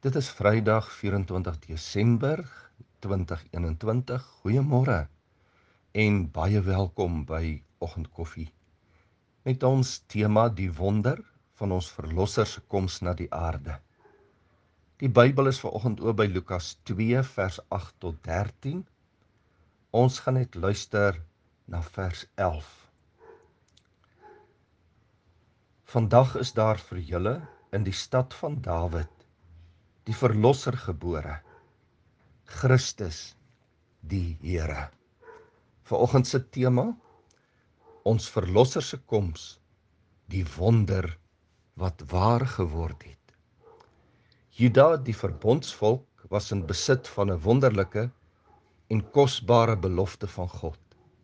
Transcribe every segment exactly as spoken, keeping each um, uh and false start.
Dit is Vrydag vyf-en-twintig Desember twintig eenentwintig. Goeiemôre en baie welkom by Oggendkoffie. Met ons tema die wonder van ons Verlosser se koms na die aarde. Die Bybel is vanoggend oop by Lukas twee vers agt tot dertien. Ons gaan net luister na vers elf. Vandag is daar vir julle in die stad van Dawid die Verlosser gebore, Christus die Here. Vanoggend se tema, ons Verlosser se koms, die wonder wat waar geword het. Juda, die verbondsvolk, was in besit van 'n wonderlike en kosbare belofte van God.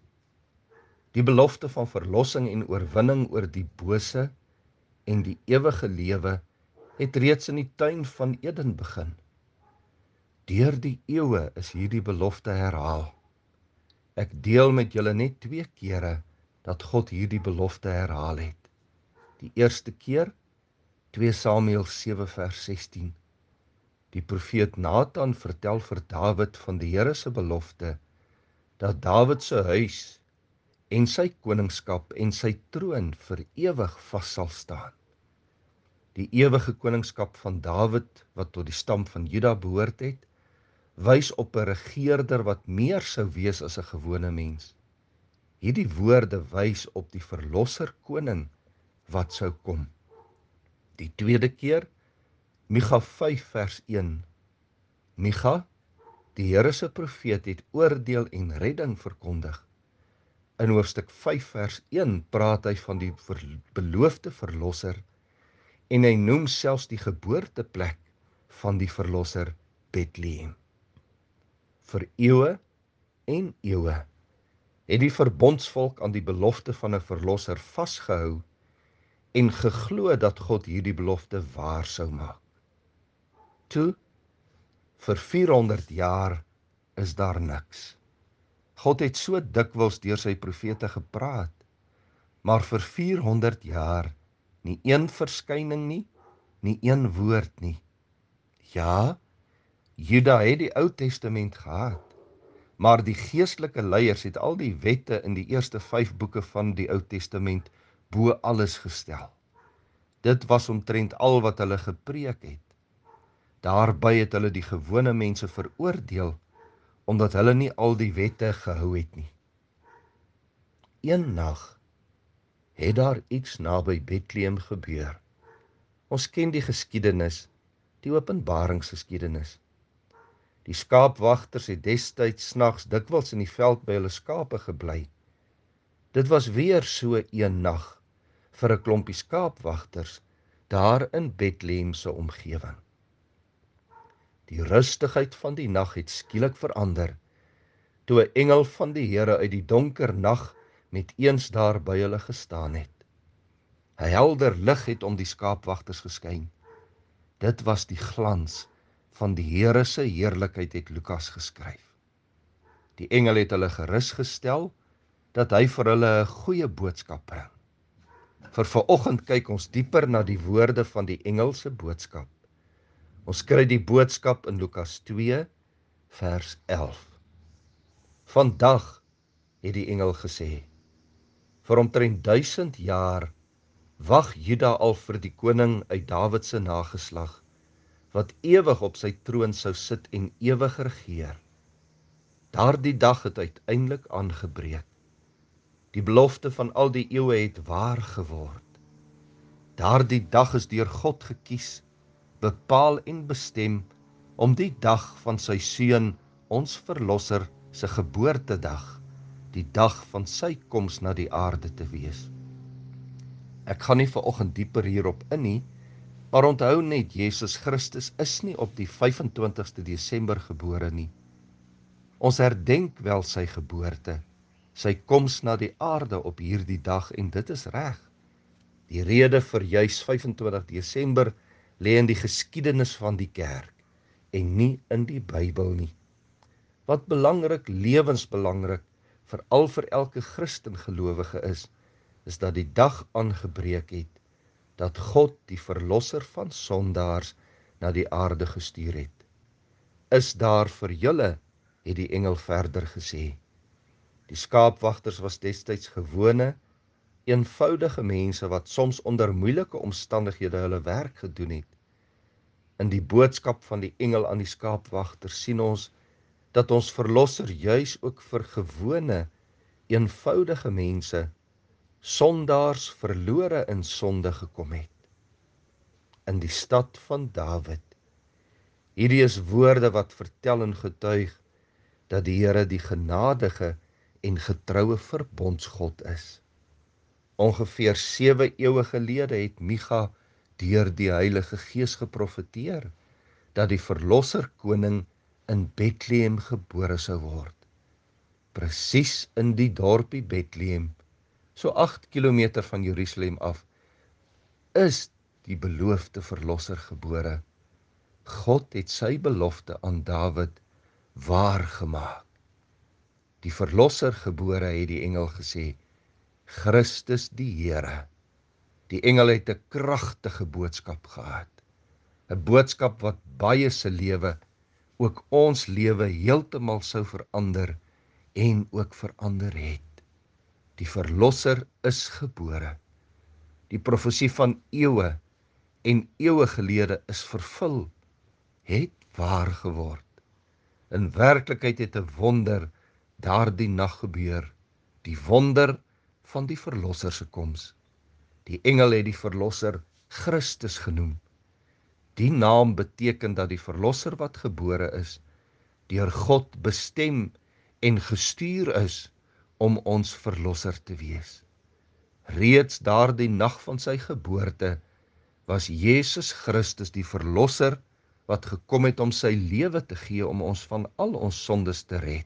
Die belofte van verlossing en oorwinning oor die bose en die ewige lewe het reeds in die tuin van Eden begin. Deur die eeue is hierdie belofte herhaal. Ek deel met julle net twee kere dat God hierdie belofte herhaal het. Die eerste keer, twee Samuel sewe vers sestien. Die profeet Nathan vertel vir Dawid van die Here se belofte, dat Dawid se huis en sy koningskap en sy troon vir ewig vas sal staan. Die ewige koningskap van Dawid, wat tot die stam van Juda behoort het, wys op 'n regeerder wat meer sou wees as 'n gewone mens. Hierdie woorde wys op die verlosser koning wat sou kom. Die tweede keer, Micha vyf vers een. Micha, die Here se profeet, het oordeel en redding verkondig. In hoofstuk vyf vers een praat hy van die ver, beloofde verlosser en hy noem selfs die geboorteplek van die verlosser Bethlehem. Vir eeue en eeue het die verbondsvolk aan die belofte van 'n verlosser vasgehou en geglo dat God hierdie belofte waar sou maak. Toe, vir vierhonderd jaar is daar niks. God het so dikwels deur sy profete gepraat, maar vir vierhonderd jaar nie een verskyning nie, nie een woord nie. Ja, Juda het die Ou Testament gehad, maar die geestelike leiers het al die wette in die eerste vyf boeke van die Ou Testament bo alles gestel. Dit was omtrent al wat hulle gepreek het. Daarby het hulle die gewone mense veroordeel, omdat hulle nie al die wette gehou het nie. Een nag het daar iets naby Bethlehem gebeur. Ons ken die geskiedenis, die openbaringsgeskiedenis. Die skaapwagters het destyds snags dikwels in die veld by hulle skape gebly. Dit was weer so een nag vir 'n klompie skaapwagters daar in Bethlehem se omgewing. Die rustigheid van die nag het skielik verander, toe 'n engel van die Here uit die donker nag met eens daar by hulle gestaan het. 'n Helder lig het om die skaapwagters geskyn. Dit was die glans van die Here se heerlikheid, het Lukas geskryf. Die engel het hulle gerus gestel dat hy vir hulle 'n goeie boodskap bring. Vir vanoggend kyk ons dieper na die woorde van die engel se boodskap. Ons kry die boodskap in Lukas twee vers elf. Vandag, het die engel gesê, vir omtrent duisend jaar wag Juda al vir die koning uit Dawid se nageslag, wat ewig op sy troon sou sit en ewig regeer. Daardie dag het uiteindelik aangebreek. Die belofte van al die eeue het waar geword. Daardie dag is deur God gekies, bepaal en bestem om die dag van sy seun, ons verlosser se geboortedag, die dag van sy koms na die aarde te wees. Ek gaan nie vanoggend dieper hierop in nie, maar onthou net, Jesus Christus is nie op die vyf-en-twintigste Desember gebore nie. Ons herdenk wel sy geboorte, sy koms na die aarde op hierdie dag, en dit is reg. Die rede vir juis vyf-en-twintig Desember lê in die geskiedenis van die kerk en nie in die Bybel nie. Wat belangrik, lewensbelangrik, veral vir elke Christen gelowige is, is dat die dag aangebreek het, dat God, die verlosser van sondaars, na die aarde gestuur het. Is daar vir julle, het die engel verder gesê. Die skaapwagters was destyds gewone, eenvoudige mense wat soms onder moeilike omstandighede hulle werk gedoen het. In die boodskap van die engel aan die skaapwagters sien ons dat ons verlosser juis ook vir gewone, eenvoudige mense, sondaars verlore in sonde gekom het. In die stad van Dawid. Hierdie is woorde wat vertel en getuig dat die Here die genadige en getroue verbondsgod is. Ongeveer sewe eeue gelede het Micha deur die Heilige Gees geprofeteer dat die verlosser koning in Bethlehem gebore sou word. Presies in die dorpie Bethlehem, so agt kilometer van Jerusalem af, is die beloofde verlosser gebore. God het sy belofte aan Dawid waargemaak. Die verlosser gebore, het die engel gesê, Christus die Here. Die engel het 'n kragtige boodskap gehad. 'n Boodskap wat baie se lewe, ook ons lewe heeltemal sou verander en ook verander het. Die verlosser is gebore. Die profesie van eeue en eeue gelede is vervul, het waar geword. In werklikheid het 'n wonder daardie nag gebeur, die wonder van die verlosser se koms. Die engel het die verlosser Christus genoem. Die naam beteken dat die verlosser wat gebore is, deur God bestem en gestuur is om ons verlosser te wees. Reeds daardie nag van sy geboorte was Jesus Christus die verlosser wat gekom het om sy lewe te gee om ons van al ons sondes te red.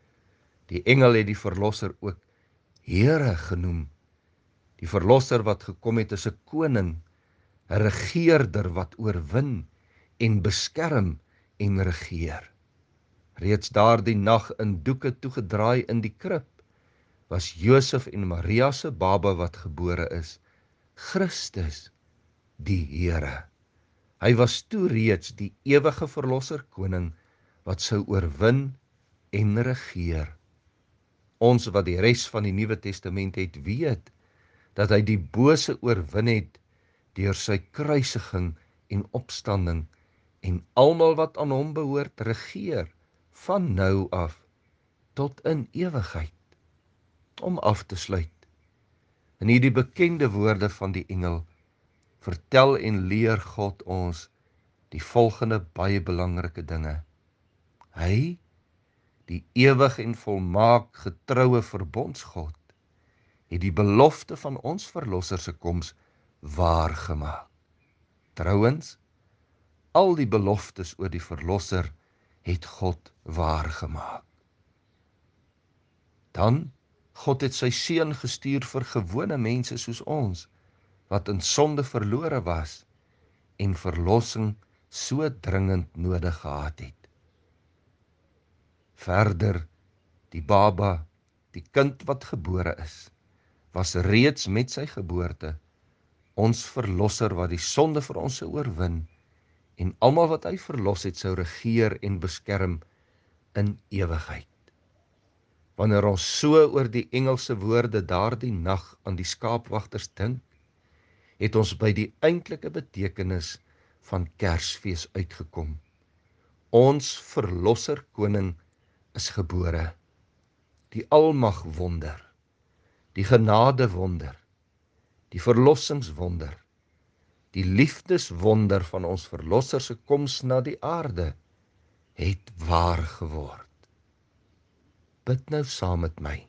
Die engel het die verlosser ook Here genoem. Die verlosser wat gekom het is 'n koning, 'n regeerder wat oorwin en beskerm en regeer. Reeds daardie nag in doeke toegedraai in die krib, was Josef en Maria se baba wat gebore is, Christus, die Here. Hy was toe reeds die ewige verlosser koning wat sou oorwin en regeer. Ons wat die res van die Nuwe Testament het, weet dat hy die bose oorwin het deur sy kruisiging en opstanding en almal wat aan hom behoort regeer van nou af tot in ewigheid. Om af te sluit, in hierdie bekende woorde van die engel, vertel en leer God ons die volgende baie belangrike dinge. Hy, die ewig en volmaak getroue verbondsgod, het die belofte van ons verlosser se koms waargemaak. Trouwens, al die beloftes oor die verlosser het God waargemaak. Dan, God het sy seun gestuur vir gewone mense soos ons, wat in sonde verlore was en verlossing so dringend nodig gehad het. Verder, die baba, die kind wat gebore is, was reeds met sy geboorte ons verlosser wat die sonde vir ons sou oorwin en almal wat hy verlos het sou regeer en beskerm in ewigheid. Wanneer ons so oor die engelse woorde daardie nag aan die skaapwagters dink, het ons by die eintlike betekenis van Kersfees uitgekom. Ons verlosser koning is gebore, die almagwonder, die genadewonder, die verlossingswonder, die liefdeswonder van ons verlosser se koms na die aarde, het waar geword. Bid nou saam met my.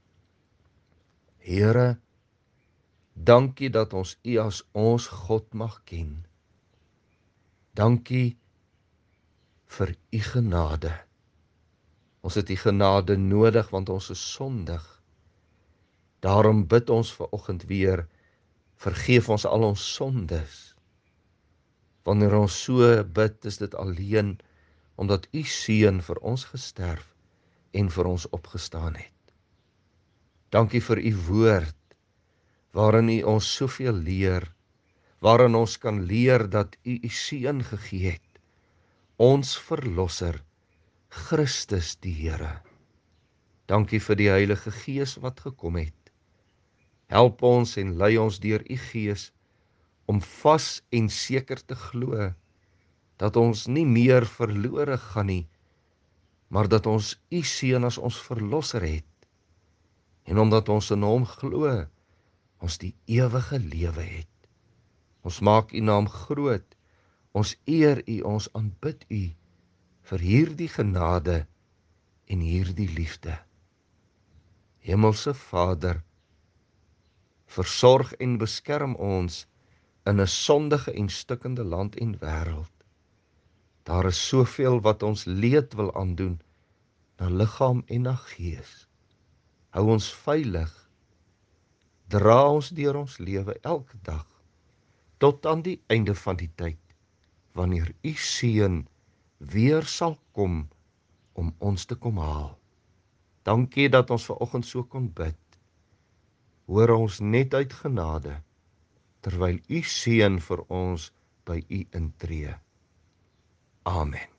Here, dankie dat ons U as ons God mag ken. Dankie vir U genade. Ons het U genade nodig want ons is sondig. Daarom bid ons vanoggend weer, vergeef ons al ons sondes. Wanneer ons so bid, is dit alleen omdat U seun vir ons gesterf en vir ons opgestaan het. Dankie vir U woord, waarin U ons soveel leer, waarin ons kan leer dat U U Seun gegee het, ons Verlosser, Christus die Here. Dankie vir die Heilige Gees wat gekom het. Help ons en lei ons deur U Gees om vas en seker te glo dat ons nie meer verlore gaan nie, maar dat ons U Seun as ons Verlosser het. En omdat ons in Hom glo, ons die ewige lewe het. Ons maak U naam groot, ons eer U, ons aanbid U vir hierdie genade en hierdie liefde. Hemelse Vader, versorg en beskerm ons in 'n sondige en stikkende land en wêreld. Daar is soveel wat ons leed wil aandoen, na liggaam en na gees. Hou ons veilig, dra ons deur ons lewe elke dag, tot aan die einde van die tyd, wanneer U Seun weer sal kom om ons te kom haal. Dankie dat ons vanoggend so kon bid. Hoor ons net uit genade, terwyl U Seun vir ons by U intree. Amen.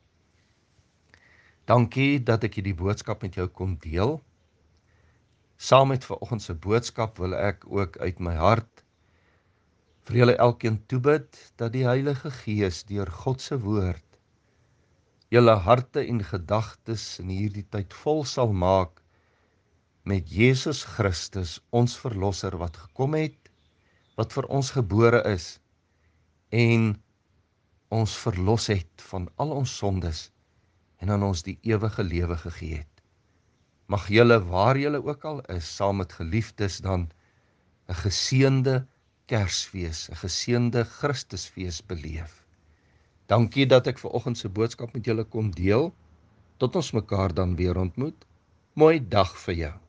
Dankie dat ek hierdie boodskap met jou kon deel. Saam met vanoggend se boodskap wil ek ook uit my hart vir julle elkeen toebid dat die Heilige Gees deur God se woord julle harte en gedagtes in hierdie tyd vol sal maak met Jesus Christus, ons Verlosser wat gekom het, wat vir ons gebore is en ons verlos het van al ons sondes en aan ons die ewige lewe gegee het. Mag julle, waar julle ook al is, saam met geliefdes dan 'n geseënde Kersfees, 'n geseënde Christusfees beleef. Dankie dat ek vanoggend se boodskap met julle kon deel. Tot ons mekaar dan weer ontmoet. Mooi dag vir jou.